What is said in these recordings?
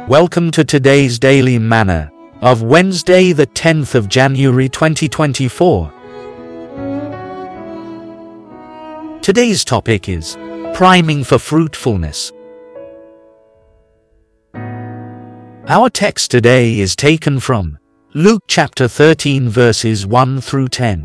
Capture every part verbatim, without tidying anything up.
Welcome to today's Daily Manna of Wednesday the tenth of January twenty twenty-four. Today's topic is priming for fruitfulness. Our text today is taken from Luke chapter thirteen verses one through ten.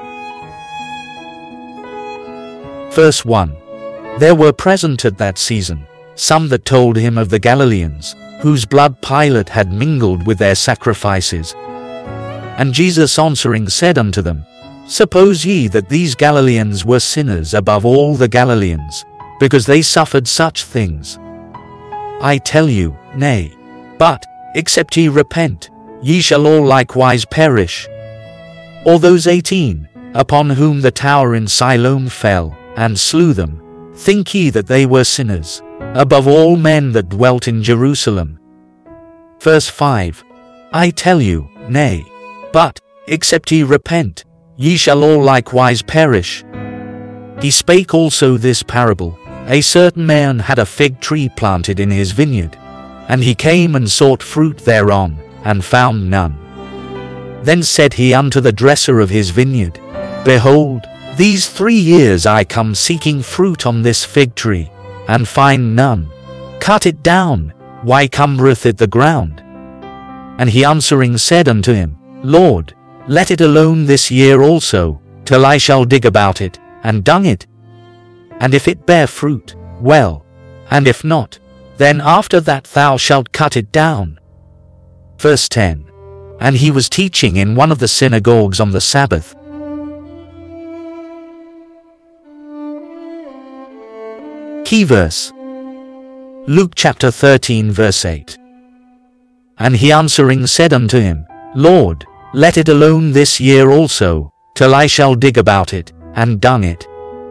Verse one. There were present at that season some that told him of the Galileans, whose blood Pilate had mingled with their sacrifices. And Jesus answering said unto them, Suppose ye that these Galileans were sinners above all the Galileans, because they suffered such things? I tell you, nay. But, except ye repent, ye shall all likewise perish. Or those eighteen, upon whom the tower in Siloam fell, and slew them, think ye that they were sinners above all men that dwelt in Jerusalem? Verse five. I tell you, nay. But, except ye repent, ye shall all likewise perish. He spake also this parable. A certain man had a fig tree planted in his vineyard, and he came and sought fruit thereon, and found none. Then said he unto the dresser of his vineyard, Behold, these three years I come seeking fruit on this fig tree, and find none. Cut it down, why cumbereth it the ground? And he answering said unto him, Lord, let it alone this year also, till I shall dig about it, and dung it. And if it bear fruit, well, and if not, then after that thou shalt cut it down. Verse ten. And he was teaching in one of the synagogues on the Sabbath. Key verse. Luke chapter thirteen verse eight. And he answering said unto him, Lord, let it alone this year also, till I shall dig about it, and dung it.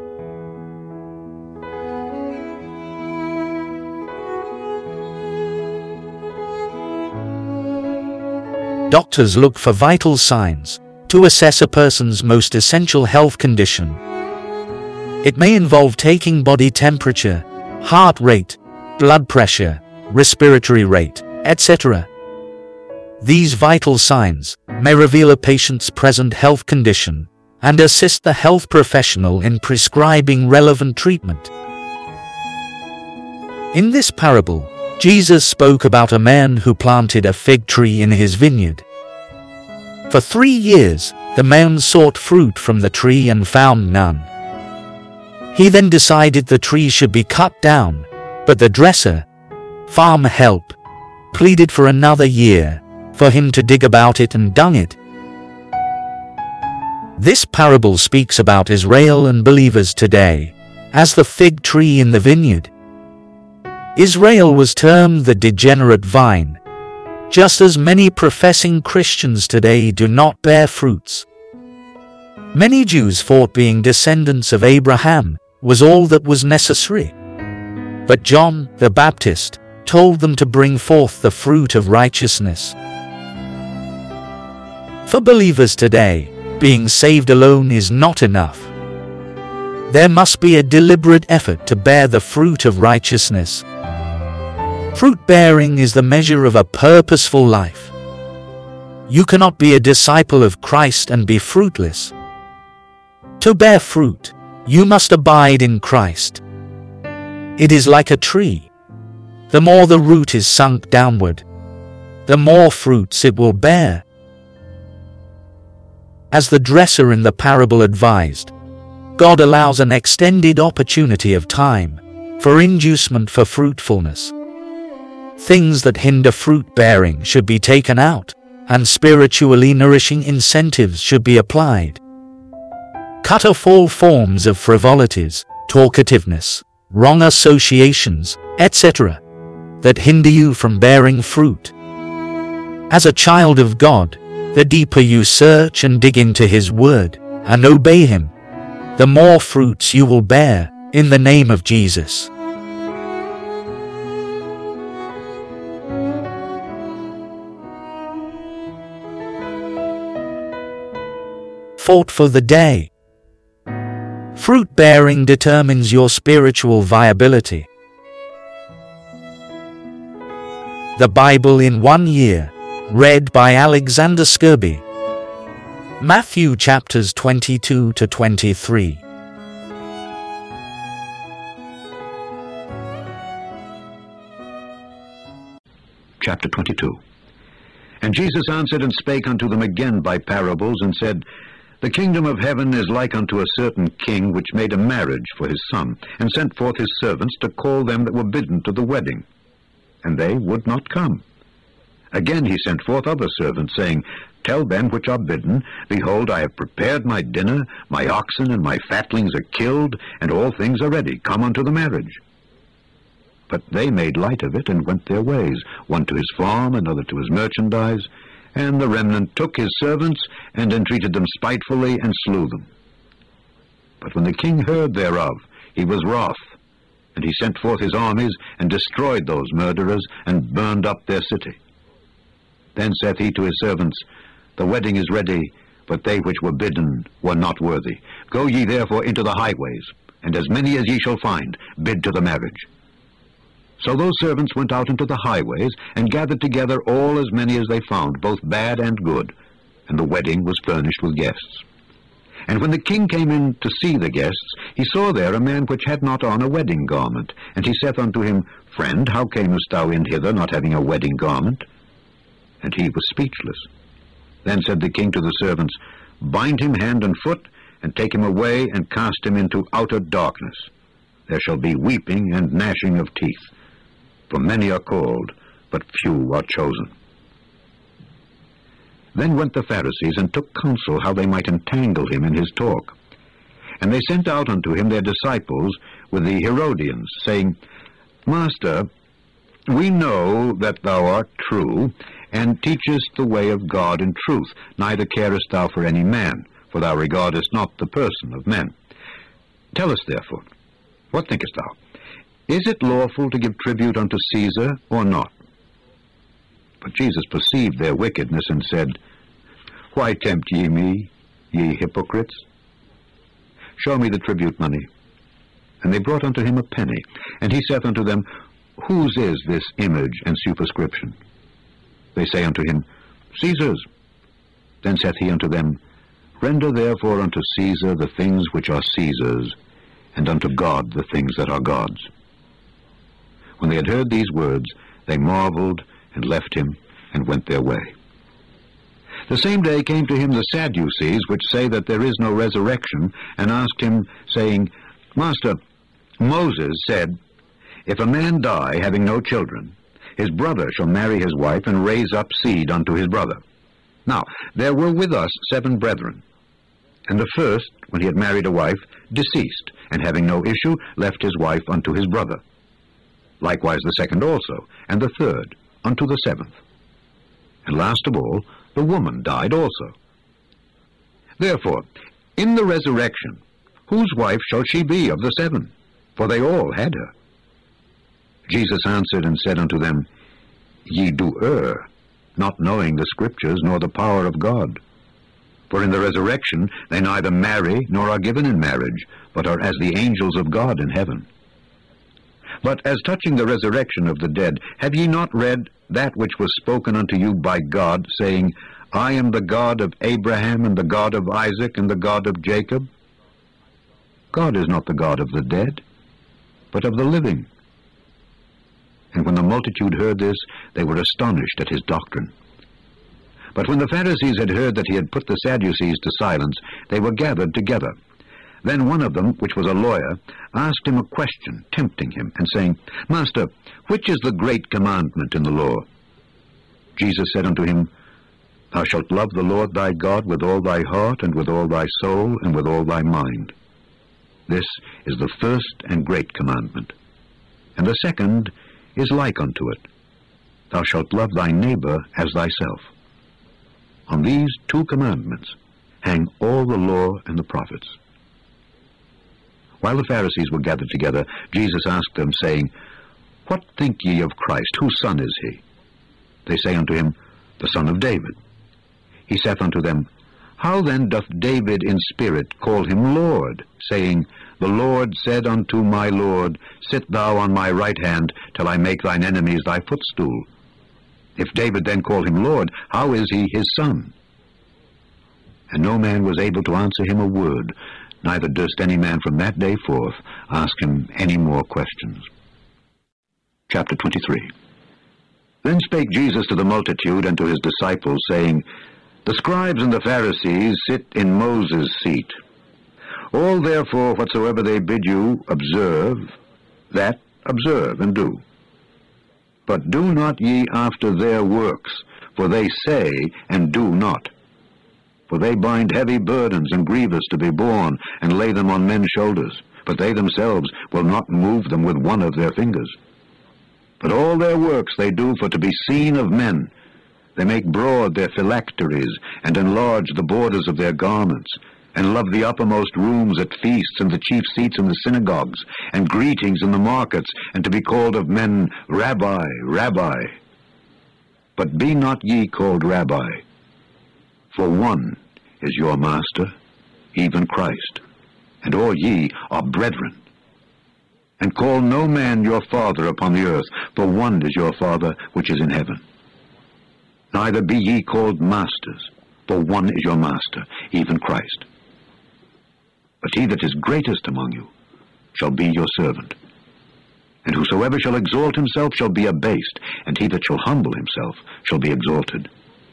Doctors look for vital signs to assess a person's most essential health condition. It may involve taking body temperature, heart rate, blood pressure, respiratory rate, et cetera. These vital signs may reveal a patient's present health condition and assist the health professional in prescribing relevant treatment. In this parable, Jesus spoke about a man who planted a fig tree in his vineyard. For three years, the man sought fruit from the tree and found none. He then decided the tree should be cut down, but the dresser, farm help, pleaded for another year, for him to dig about it and dung it. This parable speaks about Israel and believers today, as the fig tree in the vineyard. Israel was termed the degenerate vine, just as many professing Christians today do not bear fruits. Many Jews thought being descendants of Abraham was all that was necessary. But John the Baptist told them to bring forth the fruit of righteousness. For believers today, being saved alone is not enough. There must be a deliberate effort to bear the fruit of righteousness. Fruit bearing is the measure of a purposeful life. You cannot be a disciple of Christ and be fruitless. To bear fruit, you must abide in Christ. It is like a tree. The more the root is sunk downward, the more fruits it will bear. As the dresser in the parable advised, God allows an extended opportunity of time for inducement for fruitfulness. Things that hinder fruit bearing should be taken out, and spiritually nourishing incentives should be applied. Cut off all forms of frivolities, talkativeness, wrong associations, et cetera, that hinder you from bearing fruit. As a child of God, the deeper you search and dig into His Word and obey Him, the more fruits you will bear in the name of Jesus. Thought for the day. Fruit bearing determines your spiritual viability. The Bible in One Year, read by Alexander Skirby. Matthew chapters twenty-two to twenty-three. Chapter twenty-two. And Jesus answered and spake unto them again by parables, and said, The kingdom of heaven is like unto a certain king, which made a marriage for his son, and sent forth his servants to call them that were bidden to the wedding. And they would not come. Again he sent forth other servants, saying, Tell them which are bidden, Behold, I have prepared my dinner, my oxen and my fatlings are killed, and all things are ready. Come unto the marriage. But they made light of it, and went their ways, one to his farm, another to his merchandise. And the remnant took his servants, and entreated them spitefully, and slew them. But when the king heard thereof, he was wroth, and he sent forth his armies, and destroyed those murderers, and burned up their city. Then saith he to his servants, The wedding is ready, but they which were bidden were not worthy. Go ye therefore into the highways, and as many as ye shall find, bid to the marriage. So those servants went out into the highways, and gathered together all as many as they found, both bad and good. And the wedding was furnished with guests. And when the king came in to see the guests, he saw there a man which had not on a wedding garment. And he saith unto him, Friend, how camest thou in hither, not having a wedding garment? And he was speechless. Then said the king to the servants, Bind him hand and foot, and take him away, and cast him into outer darkness. There shall be weeping and gnashing of teeth. For many are called, but few are chosen. Then went the Pharisees, and took counsel how they might entangle him in his talk. And they sent out unto him their disciples with the Herodians, saying, Master, we know that thou art true, and teachest the way of God in truth, neither carest thou for any man, for thou regardest not the person of men. Tell us therefore, what thinkest thou? Is it lawful to give tribute unto Caesar, or not? But Jesus perceived their wickedness, and said, Why tempt ye me, ye hypocrites? Show me the tribute money. And they brought unto him a penny. And he saith unto them, Whose is this image and superscription? They say unto him, Caesar's. Then saith he unto them, Render therefore unto Caesar the things which are Caesar's, and unto God the things that are God's. When they had heard these words, they marveled, and left him, and went their way. The same day came to him the Sadducees, which say that there is no resurrection, and asked him, saying, Master, Moses said, If a man die having no children, his brother shall marry his wife, and raise up seed unto his brother. Now there were with us seven brethren. And the first, when he had married a wife, deceased, and having no issue, left his wife unto his brother. Likewise the second also, and the third, unto the seventh. And last of all, the woman died also. Therefore, in the resurrection, whose wife shall she be of the seven? For they all had her. Jesus answered and said unto them, Ye do err, not knowing the Scriptures, nor the power of God. For in the resurrection they neither marry, nor are given in marriage, but are as the angels of God in heaven. But as touching the resurrection of the dead, have ye not read that which was spoken unto you by God, saying, I am the God of Abraham, and the God of Isaac, and the God of Jacob? God is not the God of the dead, but of the living. And when the multitude heard this, they were astonished at his doctrine. But when the Pharisees had heard that he had put the Sadducees to silence, they were gathered together. Then one of them, which was a lawyer, asked him a question, tempting him, and saying, Master, which is the great commandment in the law? Jesus said unto him, Thou shalt love the Lord thy God with all thy heart, and with all thy soul, and with all thy mind. This is the first and great commandment. And the second is like unto it. Thou shalt love thy neighbor as thyself. On these two commandments hang all the law and the prophets. While the Pharisees were gathered together, Jesus asked them, saying, What think ye of Christ? Whose son is he? They say unto him, The son of David. He saith unto them, How then doth David in spirit call him Lord, saying, The Lord said unto my Lord, Sit thou on my right hand, till I make thine enemies thy footstool. If David then called him Lord, how is he his son? And no man was able to answer him a word, neither durst any man from that day forth ask him any more questions. Chapter twenty-three. Then spake Jesus to the multitude and to his disciples, saying, The scribes and the Pharisees sit in Moses' seat. All therefore whatsoever they bid you observe, that observe and do. But do not ye after their works, for they say and do not. For they bind heavy burdens and grievous to be borne, and lay them on men's shoulders, but they themselves will not move them with one of their fingers. But all their works they do for to be seen of men. They make broad their phylacteries, and enlarge the borders of their garments, and love the uppermost rooms at feasts, and the chief seats in the synagogues, and greetings in the markets, and to be called of men, Rabbi, Rabbi. But be not ye called Rabbi, for one is your master, even Christ, and all ye are brethren. And call no man your father upon the earth, for one is your Father which is in heaven. Neither be ye called masters, for one is your master, even Christ. But he that is greatest among you shall be your servant. And whosoever shall exalt himself shall be abased, and he that shall humble himself shall be exalted.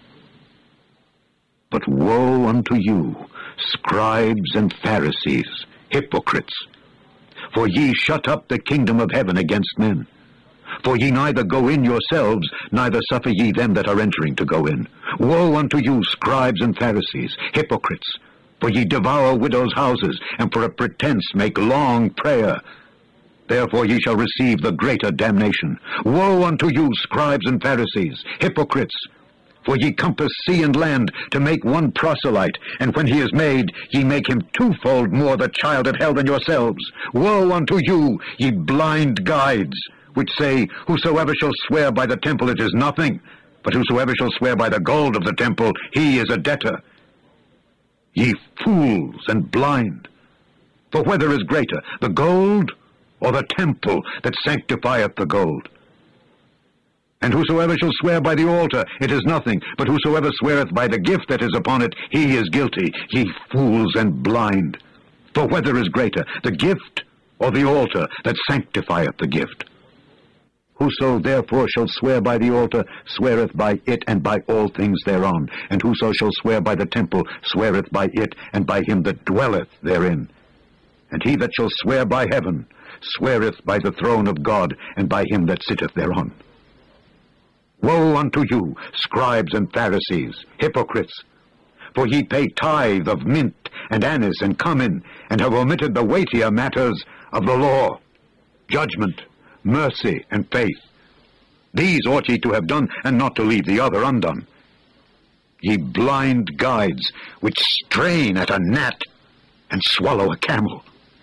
But woe unto you, scribes and Pharisees, hypocrites! For ye shut up the kingdom of heaven against men. For ye neither go in yourselves, neither suffer ye them that are entering to go in. Woe unto you, scribes and Pharisees, hypocrites! For ye devour widows' houses, and for a pretense make long prayer. Therefore ye shall receive the greater damnation. Woe unto you, scribes and Pharisees, hypocrites! For ye compass sea and land to make one proselyte, and when he is made, ye make him twofold more the child of hell than yourselves. Woe unto you, ye blind guides, which say, Whosoever shall swear by the temple, it is nothing, but whosoever shall swear by the gold of the temple, he is a debtor. Ye fools and blind! For whether is greater, the gold or the temple that sanctifieth the gold? And whosoever shall swear by the altar, it is nothing, but whosoever sweareth by the gift that is upon it, he is guilty. Ye fools and blind! For whether is greater, the gift or the altar that sanctifieth the gift? Whoso therefore shall swear by the altar, sweareth by it and by all things thereon. And whoso shall swear by the temple, sweareth by it and by him that dwelleth therein. And he that shall swear by heaven, sweareth by the throne of God, and by him that sitteth thereon. Woe unto you, scribes and Pharisees, hypocrites! For ye pay tithe of mint and anise and cumin, and have omitted the weightier matters of the law, judgment, mercy, and faith. These ought ye to have done, and not to leave the other undone. Ye blind guides, which strain at a gnat and swallow a camel.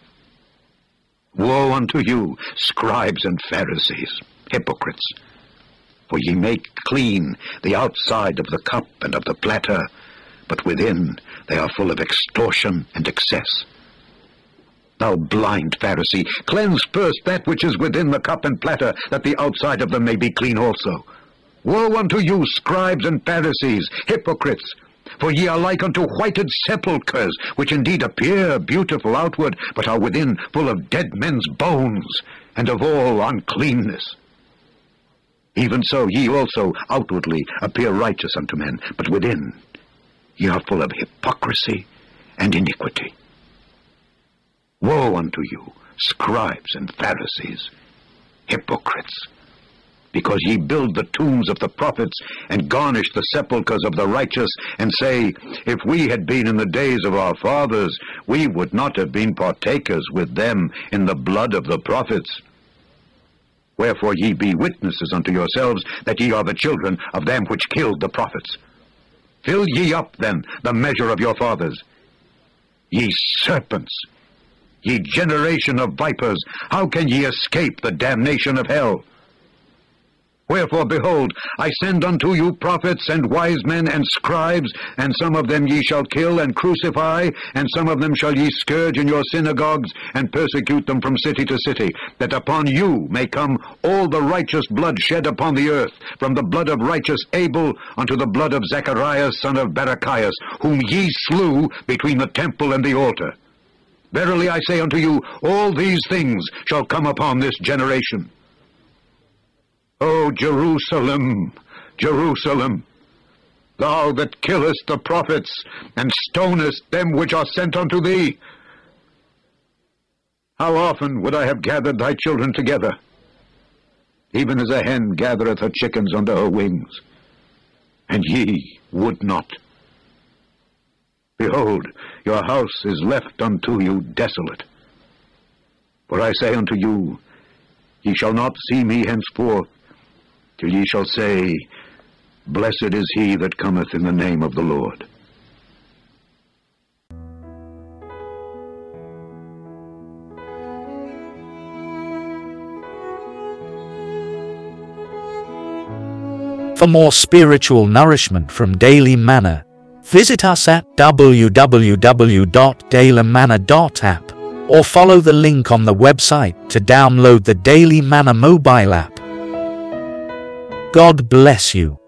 Woe unto you, scribes and Pharisees, hypocrites! For ye make clean the outside of the cup and of the platter, but within they are full of extortion and excess. Thou blind Pharisee, cleanse first that which is within the cup and platter, that the outside of them may be clean also. Woe unto you, scribes and Pharisees, hypocrites! For ye are like unto whited sepulchres, which indeed appear beautiful outward, but are within full of dead men's bones, and of all uncleanness. Even so ye also outwardly appear righteous unto men, but within ye are full of hypocrisy and iniquity. Woe unto you, scribes and Pharisees, hypocrites! Because ye build the tombs of the prophets, and garnish the sepulchres of the righteous, and say, If we had been in the days of our fathers, we would not have been partakers with them in the blood of the prophets. Wherefore ye be witnesses unto yourselves that ye are the children of them which killed the prophets. Fill ye up then the measure of your fathers. Ye serpents, ye generation of vipers, how can ye escape the damnation of hell? Wherefore, behold, I send unto you prophets and wise men and scribes, and some of them ye shall kill and crucify, and some of them shall ye scourge in your synagogues, and persecute them from city to city, that upon you may come all the righteous blood shed upon the earth, from the blood of righteous Abel unto the blood of Zacharias son of Barachias, whom ye slew between the temple and the altar. Verily I say unto you, all these things shall come upon this generation. O Jerusalem, Jerusalem, thou that killest the prophets, and stonest them which are sent unto thee, how often would I have gathered thy children together, even as a hen gathereth her chickens under her wings, and ye would not. Behold, your house is left unto you desolate. For I say unto you, ye shall not see me henceforth, till ye shall say, Blessed is he that cometh in the name of the Lord. For more spiritual nourishment from Daily Manna, visit us at w w w dot daily manna dot app or follow the link on the website to download the Daily Manna mobile app. God bless you.